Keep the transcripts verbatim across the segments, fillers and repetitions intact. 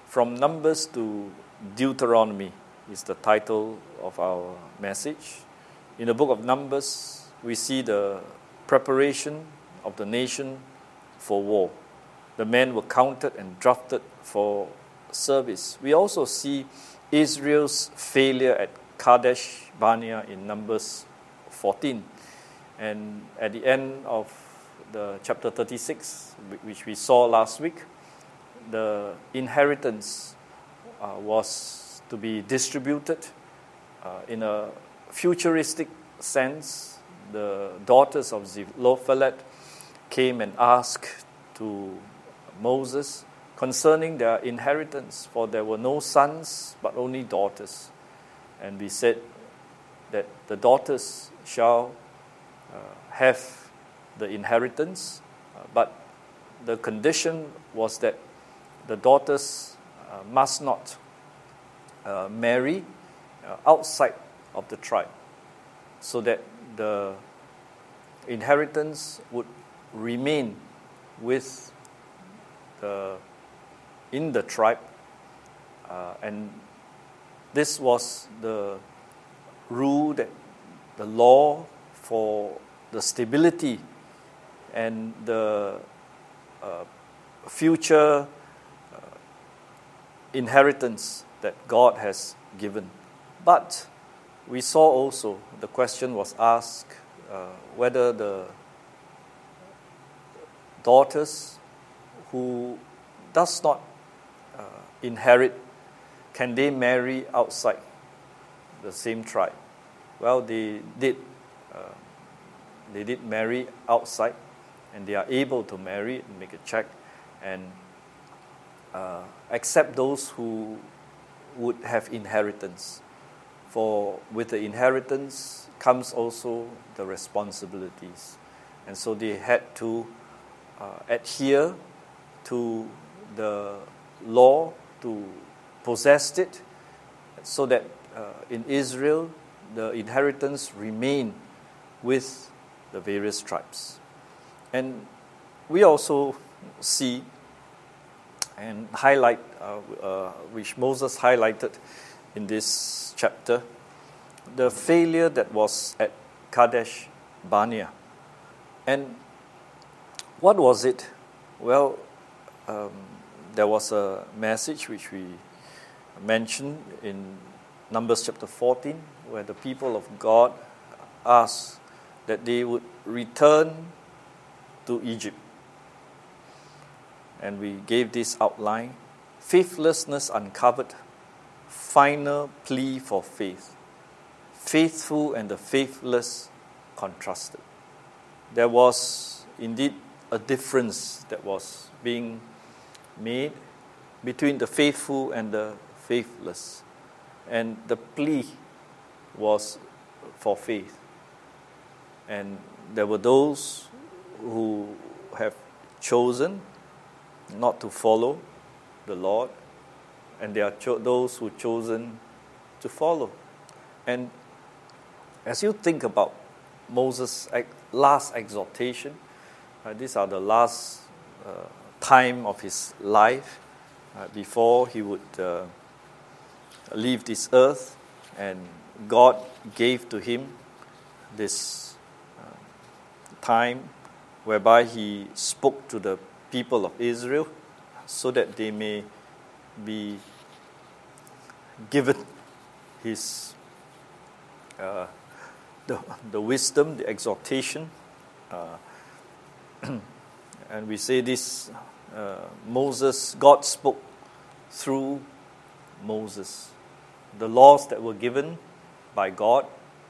From Numbers to Deuteronomy is the title of our message. In the book of Numbers, we see the preparation of the nation for war. The men were counted and drafted for service. We also see Israel's failure at Kadesh Barnea in Numbers fourteen. And at the end of the chapter thirty-six, which we saw last week, the inheritance uh, was to be distributed uh, in a futuristic sense. The daughters of Zelophehad came and asked to Moses concerning their inheritance, for there were no sons but only daughters. And we said that the daughters shall uh, have the inheritance, uh, but the condition was that the daughters uh, must not uh, marry uh, outside of the tribe, so that the inheritance would remain with the in the tribe, uh, and this was the rule, that the law for the stability and the uh, future uh, inheritance that God has given. But we saw also the question was asked uh, whether the daughters who does not uh, inherit, can they marry outside the same tribe? Well, they did. Uh, they did marry outside, and they are able to marry and make a check, and uh, accept those who would have inheritance. For with the inheritance comes also the responsibilities, and so they had to uh, adhere to the law to possess it, so that uh, in Israel the inheritance remained with the various tribes. And we also see and highlight, uh, uh, which Moses highlighted in this chapter, the failure that was at Kadesh Barnea. And what was it? Well, um, there was a message which we mentioned in Numbers chapter fourteen, where the people of God asked that they would return to Egypt. And we gave this outline: faithlessness uncovered, final plea for faith, faithful and the faithless contrasted. There was indeed a difference that was being made between the faithful and the faithless, and the plea was for faith. And there were those who have chosen not to follow the Lord, and there are cho- those who chosen to follow. And as you think about Moses' last exhortation, uh, these are the last uh, time of his life uh, before he would uh, leave this earth, and God gave to him this uh, time whereby he spoke to the people of Israel so that they may be given his uh, the, the wisdom, the exhortation. Uh, and we say this, uh, Moses, God spoke through Moses. The laws that were given by God,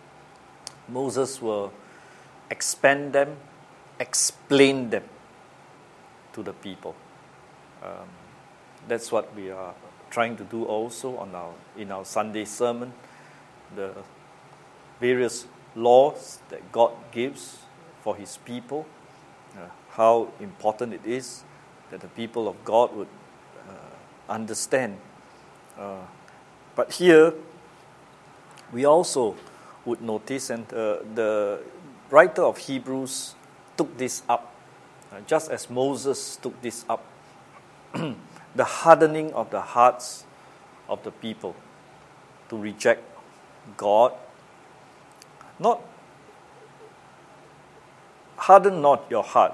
Moses will expand them, explain them to the people. Um, that's what we are trying to do also on our in our Sunday sermon. The various laws that God gives for His people, uh, how important it is that the people of God would uh, understand. Uh, but here, we also would notice, and uh, the writer of Hebrews took this up, uh, just as Moses took this up. the hardening of the hearts of the people to reject God. Not harden not your heart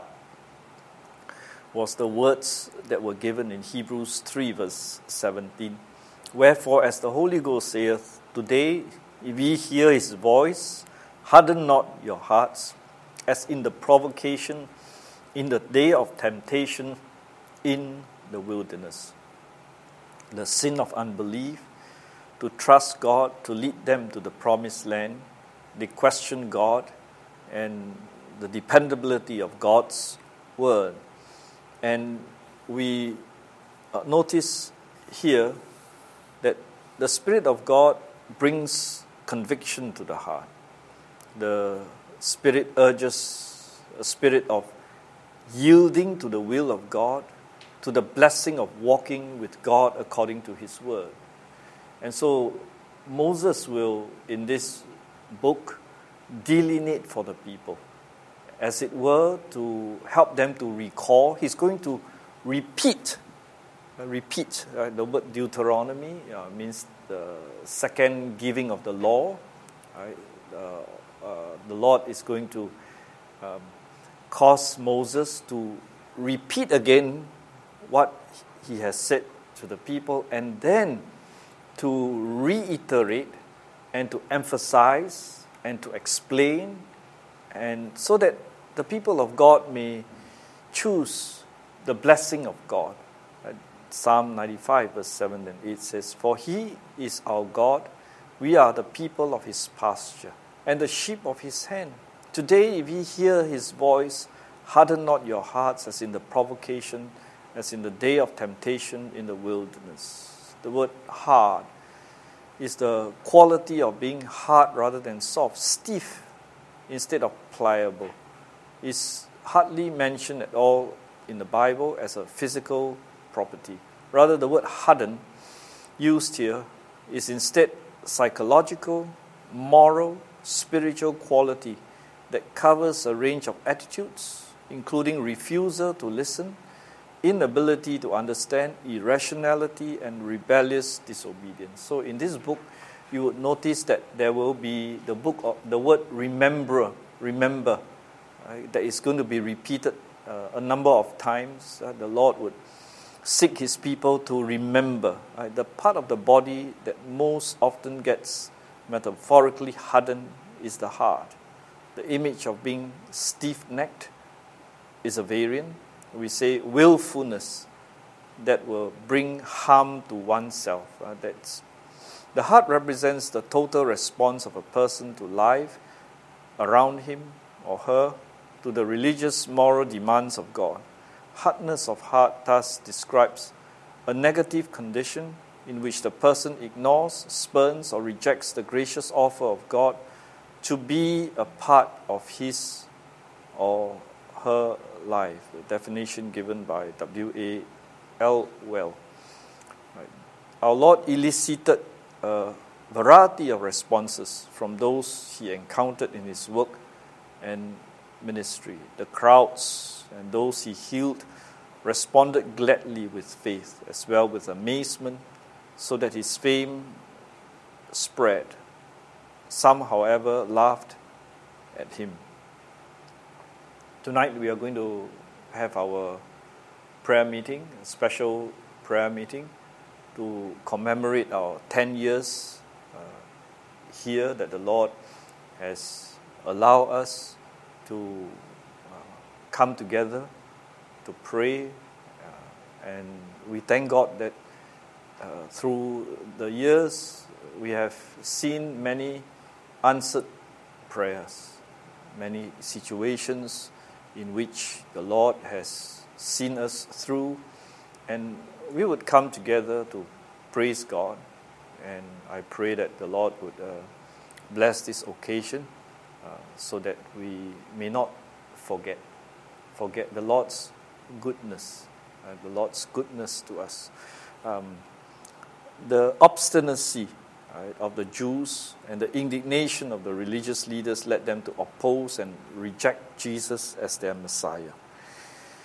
was the words that were given in Hebrews three verse seventeen. Wherefore, as the Holy Ghost saith, today, if ye hear his voice, harden not your hearts, as in the provocation, in the day of temptation, in the wilderness. The sin of unbelief, to trust God, to lead them to the promised land. They question God and the dependability of God's word. And we notice here that the Spirit of God brings conviction to the heart. The Spirit urges a spirit of yielding to the will of God, to the blessing of walking with God according to His word. And so Moses will, in this book, delineate for the people, as it were, to help them to recall. He's going to repeat, uh, repeat. Uh, the word Deuteronomy uh, means the second giving of the law. Right? Uh, uh, the Lord is going to um, cause Moses to repeat again what he has said to the people, and then to reiterate and to emphasize and to explain, and so that the people of God may choose the blessing of God. Psalm ninety-five verse seven and eight says, For He is our God, we are the people of His pasture, and the sheep of His hand. Today, if ye hear His voice, harden not your hearts as in the provocation, as in the day of temptation in the wilderness. The word hard is the quality of being hard rather than soft, stiff instead of pliable. It's hardly mentioned at all in the Bible as a physical property. Rather, the word harden used here is instead psychological, moral, spiritual quality that covers a range of attitudes, including refusal to listen, inability to understand, irrationality, and rebellious disobedience. So in this book, you would notice that there will be the book of the word remember, remember, right, that is going to be repeated uh, a number of times. Uh, the Lord would seek His people to remember. Right? The part of the body that most often gets metaphorically hardened is the heart. The image of being stiff-necked is a variant. We say willfulness that will bring harm to oneself. Uh, that's the heart represents the total response of a person to life around him or her, to the religious moral demands of God. Hardness of heart thus describes a negative condition in which the person ignores, spurns, or rejects the gracious offer of God to be a part of his or her life. The definition given by W A Elwell. Right. Our Lord elicited a variety of responses from those He encountered in His work and ministry. The crowds and those He healed responded gladly with faith, as well with amazement, so that His fame spread. Some, however, laughed at Him. Tonight we are going to have our prayer meeting, a special prayer meeting, to commemorate our ten years uh, here that the Lord has allowed us to uh, come together to pray. Uh, and we thank God that uh, through the years we have seen many answered prayers, many situations in which the Lord has seen us through, and we would come together to praise God. And I pray that the Lord would uh, bless this occasion uh, so that we may not forget forget the Lord's goodness, uh, the Lord's goodness to us. Um, the obstinacy right, of the Jews and the indignation of the religious leaders led them to oppose and reject Jesus as their Messiah.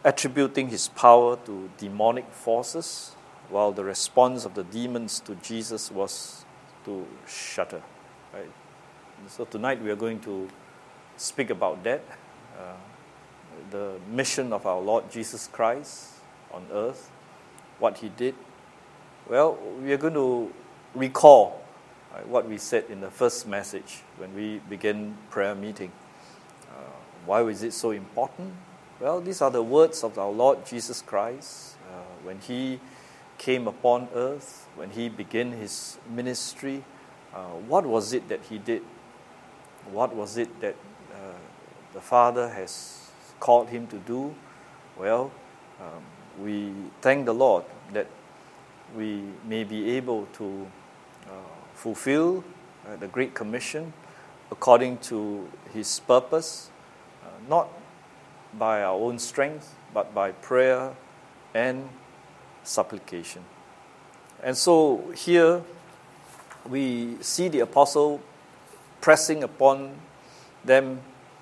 attributing his power to demonic forces, while the response of the demons to Jesus was to shudder. Right? So tonight we are going to speak about that, uh, the mission of our Lord Jesus Christ on earth, what he did. Well, we are going to recall right, what we said in the first message when we began prayer meeting. Uh, why was it so important? Well, these are the words of our Lord Jesus Christ uh, when he came upon earth, when he began his ministry. Uh, what was it that he did? What was it that uh, the Father has called him to do? Well, um, we thank the Lord that we may be able to uh, fulfill uh, the Great Commission according to his purpose, uh, not by our own strength, but by prayer and supplication. And so here we see the apostle pressing upon them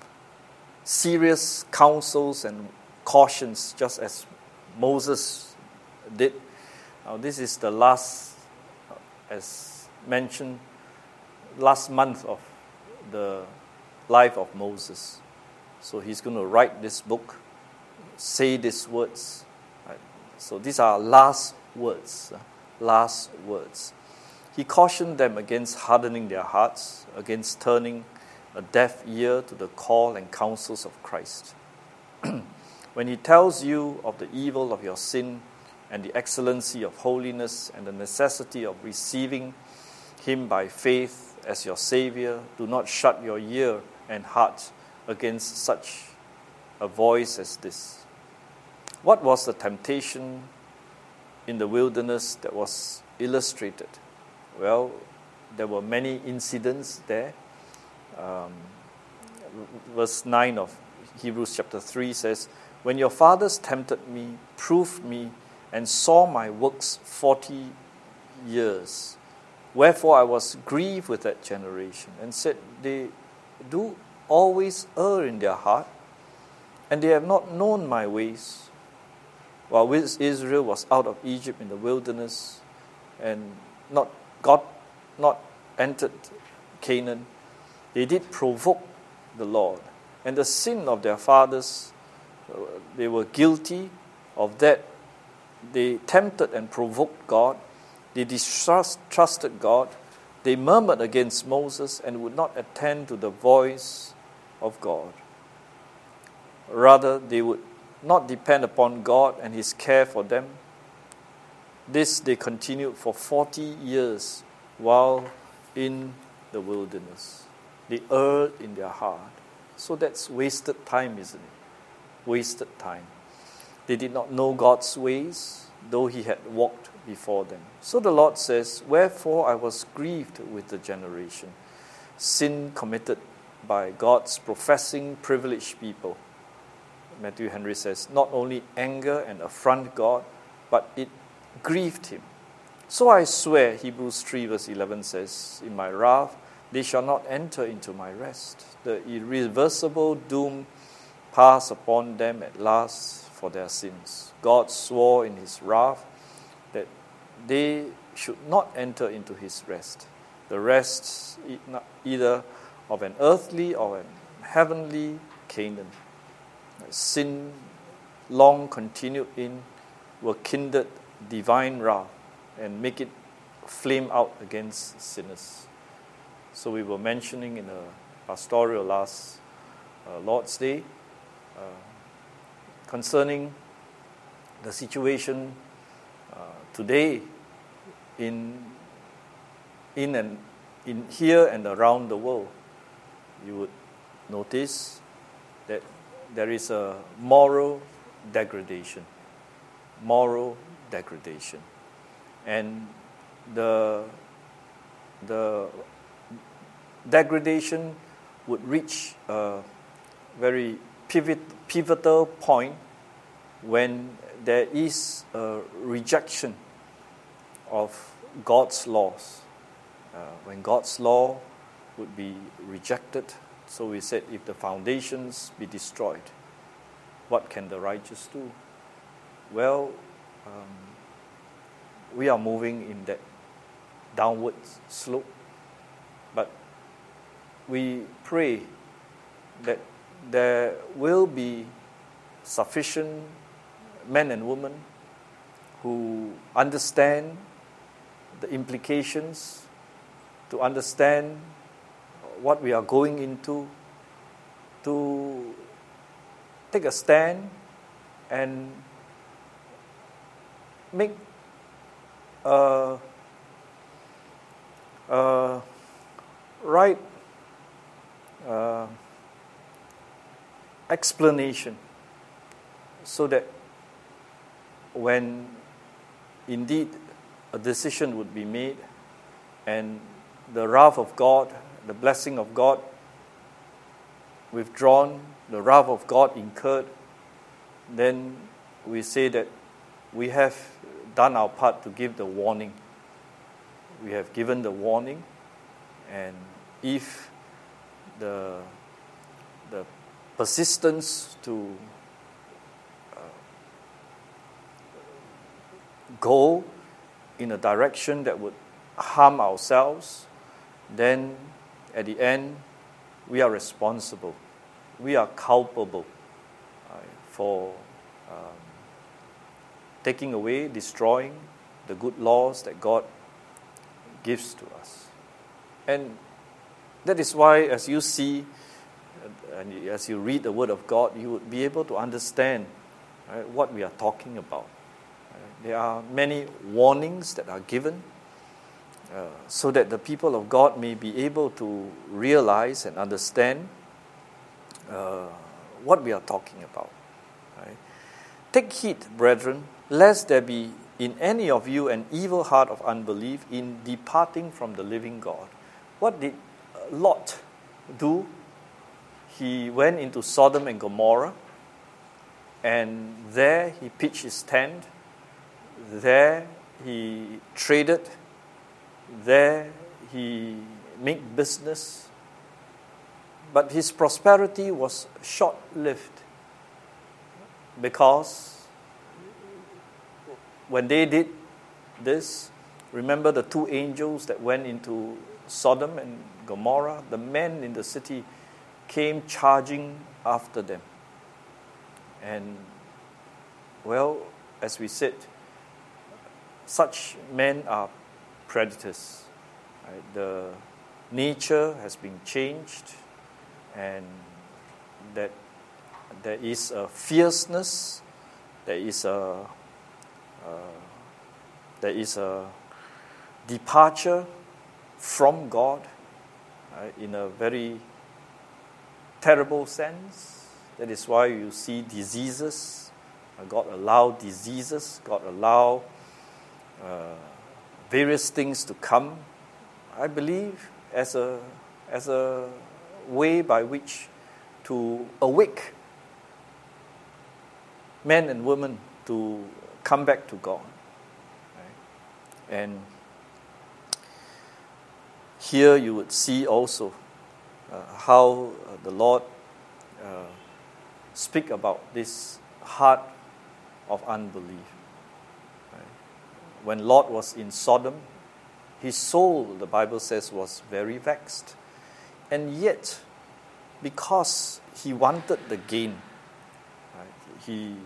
serious counsels and cautions, just as Moses did. Now, this is the last, as mentioned, last month of the life of Moses. So he's going to write this book, say these words. Right? So these are last words, last words. He cautioned them against hardening their hearts, against turning a deaf ear to the call and counsels of Christ. When he tells you of the evil of your sin and the excellency of holiness and the necessity of receiving him by faith as your Savior, do not shut your ear and heart against such a voice as this. What was the temptation in the wilderness that was illustrated? Well, there were many incidents there. Um, verse nine of Hebrews chapter three says, "When your fathers tempted me, proved me, and saw my works forty years, wherefore I was grieved with that generation, and said, they do always err in their heart, and they have not known my ways. While Israel was out of Egypt in the wilderness, and not God not entered Canaan, they did provoke the Lord. And the sin of their fathers, they were guilty of that. They tempted and provoked God. They distrusted God. They murmured against Moses and would not attend to the voice of God. Rather, they would not depend upon God and his care for them. This they continued for forty years while in the wilderness. They erred in their heart. So that's wasted time, isn't it? Wasted time. They did not know God's ways, though he had walked before them. So the Lord says, wherefore I was grieved with the generation. Sin committed by God's professing privileged people. Matthew Henry says, not only anger and affront God, but it grieved him. So I swear, Hebrews three verse eleven says, in my wrath they shall not enter into my rest. The irreversible doom passed upon them at last for their sins. God swore in his wrath that they should not enter into his rest. The rest either of an earthly or an heavenly Canaan. Sin long continued in will kindle divine wrath and make it flame out against sinners. So we were mentioning in a pastoral last uh, Lord's Day uh, concerning the situation uh, today in in and in here and around the world. You would notice that there is a moral degradation. Moral degradation. And the, the degradation would reach a very pivot, pivotal point when there is a rejection of God's laws. Uh, when God's law would be rejected, so we said if the foundations be destroyed, what can the righteous do? Well, um, we are moving in that downward slope, but we pray that there will be sufficient men and women who understand the implications, to understand what we are going into, to take a stand and make a, a right uh, explanation, so that when indeed a decision would be made and the wrath of God, the blessing of God withdrawn, the wrath of God incurred, then we say that we have done our part to give the warning. We have given the warning, and if the the persistence to uh, go in a direction that would harm ourselves, then at the end we are responsible. We are culpable uh, for um, taking away, destroying the good laws that God gives to us. And that is why, as you see, and as you read the Word of God, you would be able to understand, right, what we are talking about. Right? There are many warnings that are given uh, so that the people of God may be able to realize and understand uh, what we are talking about. Right? Take heed, brethren, lest there be in any of you an evil heart of unbelief in departing from the living God. What did Lot do? He went into Sodom and Gomorrah, and there he pitched his tent, there he traded, there he made business, but his prosperity was short-lived, because when they did this, remember the two angels that went into Sodom and Gomorrah? The men in the city came charging after them. And, well, as we said, such men are predators. Right? The nature has been changed, and that there is a fierceness, there is a uh, there is a departure from God, right, in a very terrible sense. That is why you see diseases. God allow diseases. God allow uh, various things to come. I believe as a as a way by which to awake men and women to come back to God. Right? And here you would see also uh, how uh, the Lord uh, speak about this heart of unbelief. Right? When Lot was in Sodom, his soul, the Bible says, was very vexed. And yet, because he wanted the gain, right, he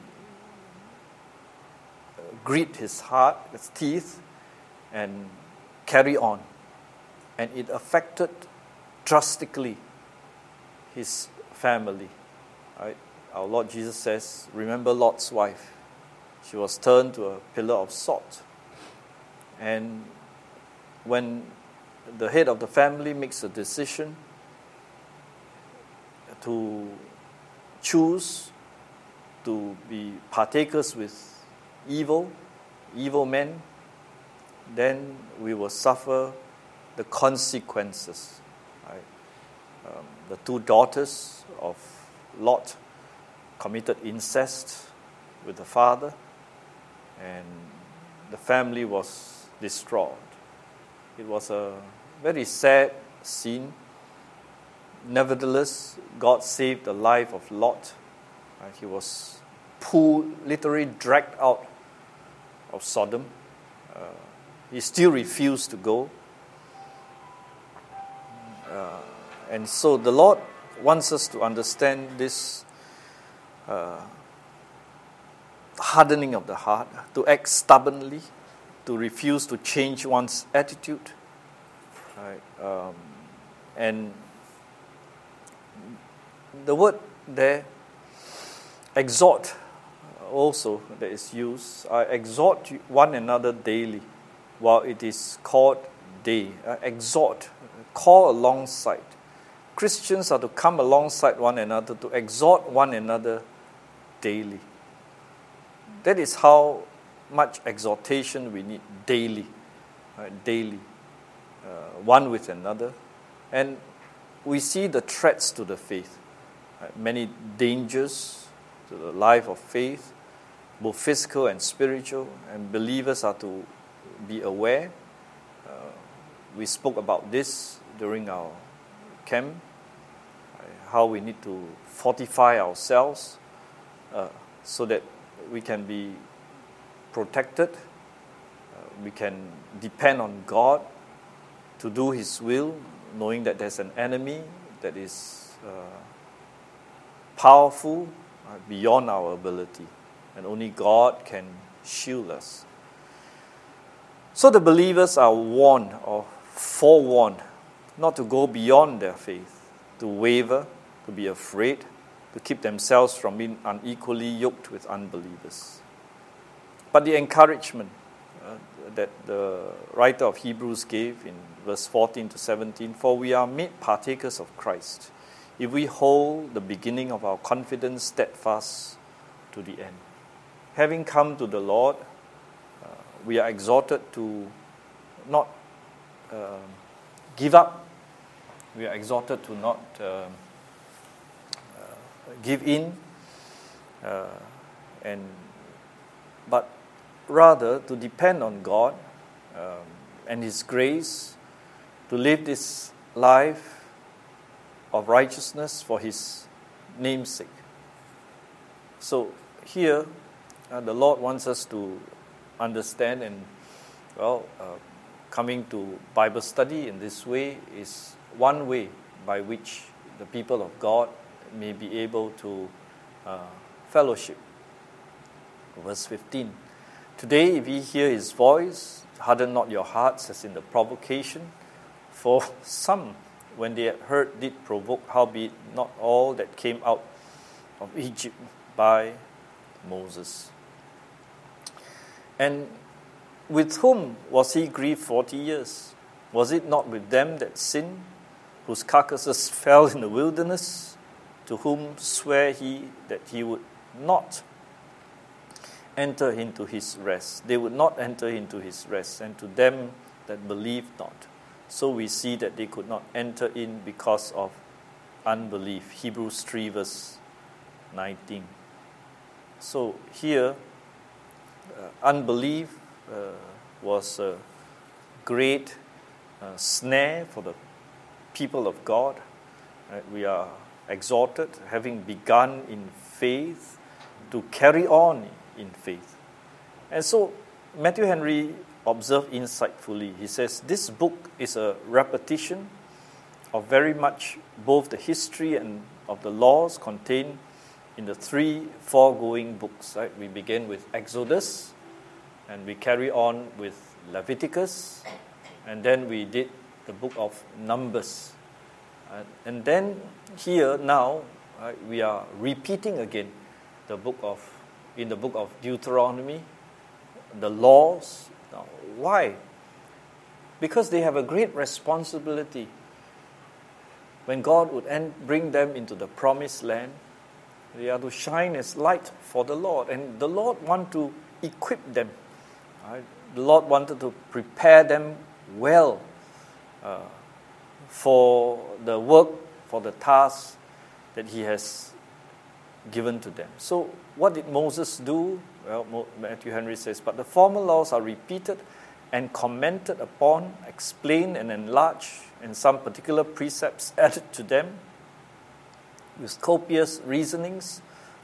grit his heart, his teeth, and carry on. And it affected drastically his family. Right? Our Lord Jesus says, remember Lot's wife. She was turned to a pillar of salt. And when the head of the family makes a decision to choose to be partakers with evil, evil men, then we will suffer the consequences. Right? Um, the two daughters of Lot committed incest with the father, and the family was destroyed. It was a very sad scene. Nevertheless, God saved the life of Lot, Right? He was pulled, literally dragged out of Sodom. Uh, he still refused to go. Uh, and so the Lord wants us to understand this uh, hardening of the heart, to act stubbornly, to refuse to change one's attitude. Right? Um, and the word there, exhort, also that is used. I exhort one another daily, while it is called day. Uh, exhort, call alongside. Christians are to come alongside one another, to exhort one another daily. That is how much exhortation we need daily, right? daily, uh, one with another. And we see the threats to the faith, right? Many dangers to the life of faith, both physical and spiritual, and believers are to be aware. Uh, we spoke about this during our camp, right? How we need to fortify ourselves uh, so that we can be protected, uh, we can depend on God to do His will, knowing that there's an enemy that is uh, powerful, uh, beyond our ability, and only God can shield us. So the believers are warned or forewarned not to go beyond their faith, to waver, to be afraid, to keep themselves from being unequally yoked with unbelievers. But the encouragement uh, that the writer of Hebrews gave in verse fourteen to seventeen, for we are made partakers of Christ, if we hold the beginning of our confidence steadfast to the end. Having come to the Lord, uh, we are exhorted to not uh, give up. We are exhorted to not uh, uh, give in, uh, and but rather to depend on God um, and His grace to live this life of righteousness for His name's sake. So here, uh, the Lord wants us to understand, and well, uh, coming to Bible study in this way is one way by which the people of God may be able to uh, fellowship. Verse fifteen. Today, if ye hear His voice, harden not your hearts as in the provocation. For some, when they had heard, did provoke, howbeit not all that came out of Egypt by Moses. And with whom was he grieved forty years? Was it not with them that sinned, whose carcasses fell in the wilderness, to whom sware he that he would not enter into his rest? They would not enter into his rest, and to them that believed not. So we see that they could not enter in because of unbelief. Hebrews three verse nineteen. So here, uh, unbelief uh, was a great uh, snare for the people of God. Right? We are exhorted, having begun in faith, to carry on in faith. And so Matthew Henry observed insightfully. He says, this book is a repetition of very much both the history and of the laws contained in the three foregoing books. Right? We begin with Exodus, and we carry on with Leviticus, and then we did the book of Numbers. Uh, and then here now, right, we are repeating again the book of, in the book of Deuteronomy, the laws. Now, why? Because they have a great responsibility. When God would end, bring them into the promised land, they are to shine as light for the Lord. And the Lord wanted to equip them. Right? The Lord wanted to prepare them well uh, for the work, for the task that He has given to them. So what did Moses do? Well, Matthew Henry says, but the former laws are repeated and commented upon, explained and enlarged, and some particular precepts added to them with copious reasonings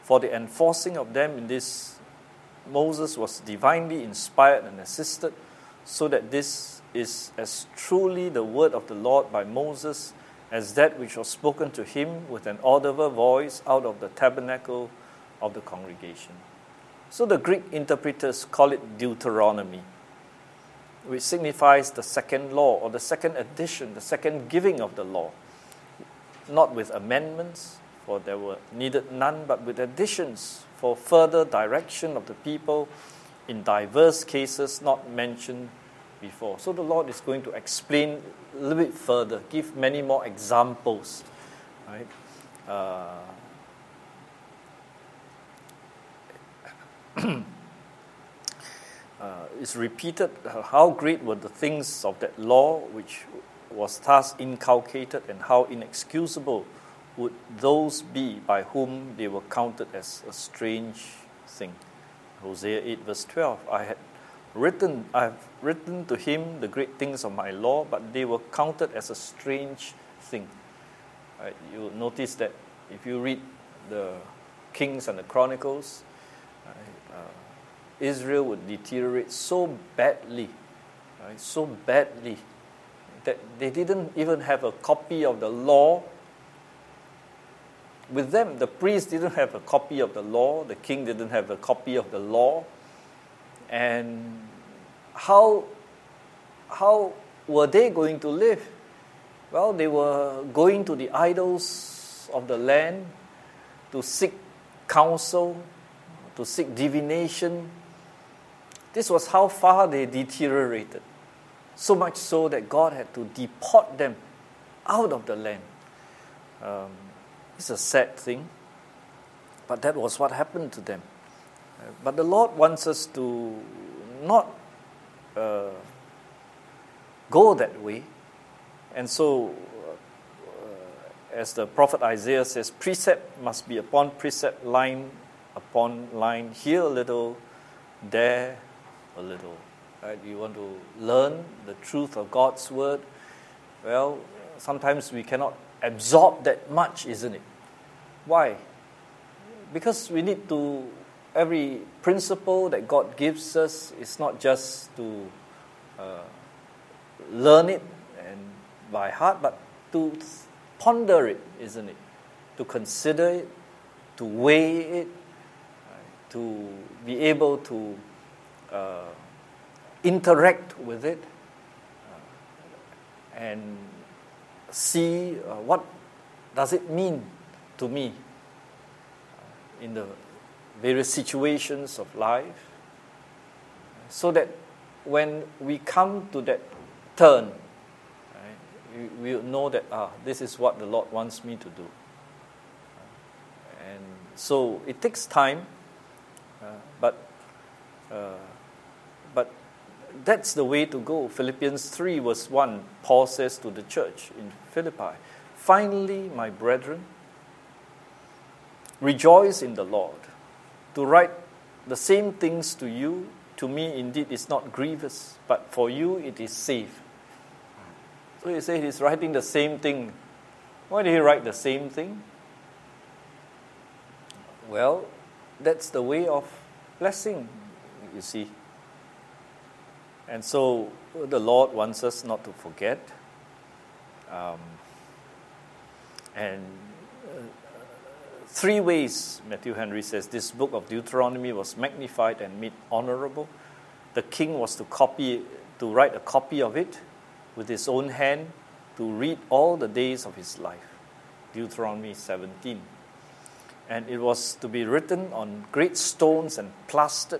For the enforcing of them in this, Moses was divinely inspired and assisted, so that this is as truly the word of the Lord by Moses as that which was spoken to him with an audible voice out of the tabernacle of the congregation. So the Greek interpreters call it Deuteronomy, which signifies the second law or the second addition, the second giving of the law, not with amendments, for there were needed none, but with additions for further direction of the people in diverse cases not mentioned before. So the Lord is going to explain a little bit further, give many more examples, right? Uh, uh, it's repeated how great were the things of that law which was thus inculcated, and how inexcusable would those be by whom they were counted as a strange thing. Hosea eight verse twelve, I had written, I have written to him the great things of my law, but they were counted as a strange thing. Right? You notice that if you read the Kings and the Chronicles, right, uh, Israel would deteriorate so badly, right, so badly, that they didn't even have a copy of the law. With them, the priest didn't have a copy of the law, the king didn't have a copy of the law. And how, how were they going to live? Well, they were going to the idols of the land to seek counsel, to seek divination. This was how far they deteriorated. So much so that God had to deport them out of the land. Um, it's a sad thing, but that was what happened to them. Uh, but the Lord wants us to not uh, go that way. And so, uh, as the prophet Isaiah says, precept must be upon precept, line upon line, here a little, there a little. Right? You want to learn the truth of God's word. Well, sometimes we cannot absorb that much, isn't it? Why? Because we need to, every principle that God gives us is not just to uh, learn it and by heart, but to ponder it, isn't it? To consider it, to weigh it, right? To be able to uh, interact with it, uh, and see uh, what does it mean to me uh, in the various situations of life, so that when we come to that turn, right, we will know that ah, this is what the Lord wants me to do. And so it takes time, uh, but uh, but that's the way to go. Philippians three verse one, Paul says to the church in Philippi, finally, my brethren, rejoice in the Lord. To write the same things to you, to me indeed is not grievous, but for you it is safe. So he said he's writing the same thing. Why did he write the same thing? Well, that's the way of blessing, you see. And so the Lord wants us not to forget. Um, and uh, three ways, Matthew Henry says, this book of Deuteronomy was magnified and made honorable. The king was to copy, to write a copy of it with his own hand, to read all the days of his life. Deuteronomy seventeen. And it was to be written on great stones and plastered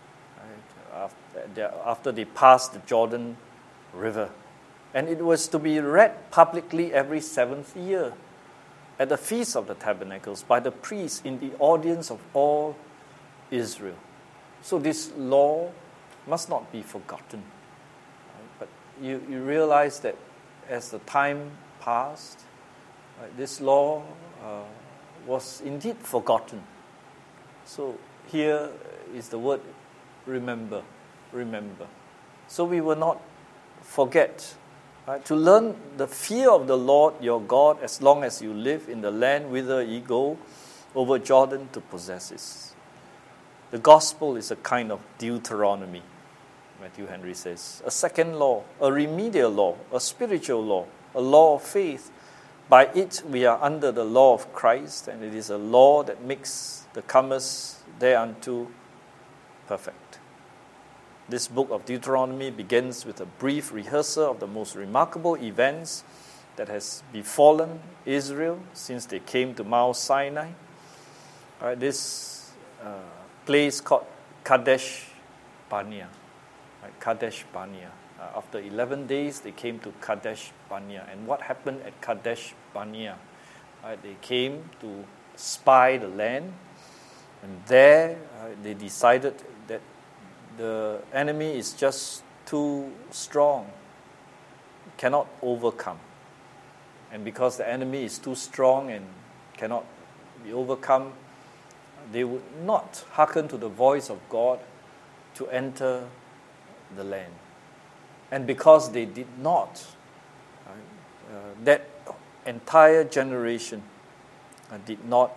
after they passed the Jordan River. And it was to be read publicly every seventh year at the Feast of the Tabernacles by the priests in the audience of all Israel. So this law must not be forgotten. But you, you realize that as the time passed, right, this law uh, was indeed forgotten. So here is the word remember. Remember. So we will not forget, right? To learn the fear of the Lord your God as long as you live in the land whither ye go, over Jordan to possess it. The gospel is a kind of Deuteronomy, Matthew Henry says, a second law, a remedial law, a spiritual law, a law of faith. By it we are under the law of Christ, and it is a law that makes the comers thereunto perfect. This book of Deuteronomy begins with a brief rehearsal of the most remarkable events that has befallen Israel since they came to Mount Sinai. All right, this uh, place called Kadesh Barnea. Right, Kadesh Barnea. Uh, after eleven days, they came to Kadesh Barnea. And what happened at Kadesh Barnea? Right, they came to spy the land, and there uh, they decided that the enemy is just too strong, cannot overcome. And because the enemy is too strong and cannot be overcome, they would not hearken to the voice of God to enter the land. And because they did not, uh, that entire generation uh, did not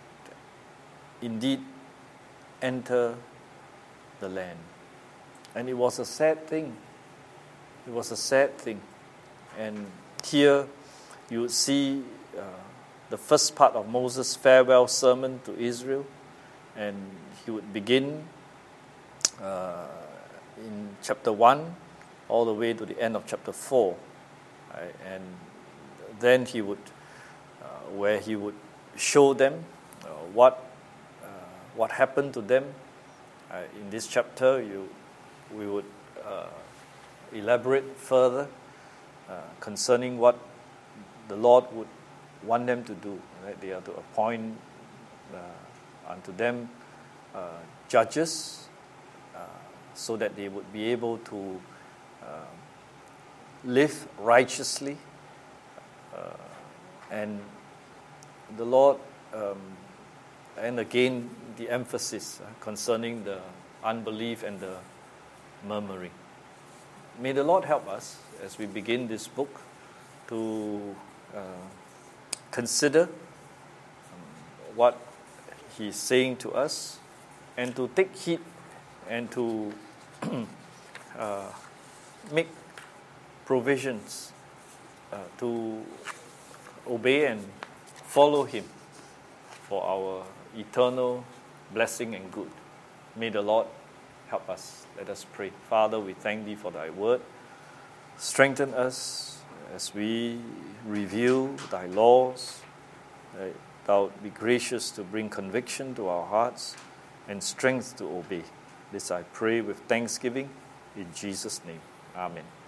indeed enter the land. And it was a sad thing. It was a sad thing. And here you would see uh, the first part of Moses' farewell sermon to Israel. And he would begin uh, in chapter one all the way to the end of chapter four. Right? And then he would, uh, where he would show them uh, what uh, what happened to them. Uh, in this chapter, you we would uh, elaborate further uh, concerning what the Lord would want them to do. Right? They are to appoint uh, unto them uh, judges uh, so that they would be able to uh, live righteously. Uh, and the Lord, um, and again, the emphasis uh, concerning the unbelief and the murmuring. May the Lord help us as we begin this book to uh, consider um, what He's saying to us and to take heed and to uh, make provisions uh, to obey and follow Him for our eternal blessing and good. May the Lord help us. Let us pray. Father, we thank Thee for Thy word. Strengthen us as we review Thy laws. Thou be gracious to bring conviction to our hearts and strength to obey. This I pray with thanksgiving in Jesus' name. Amen.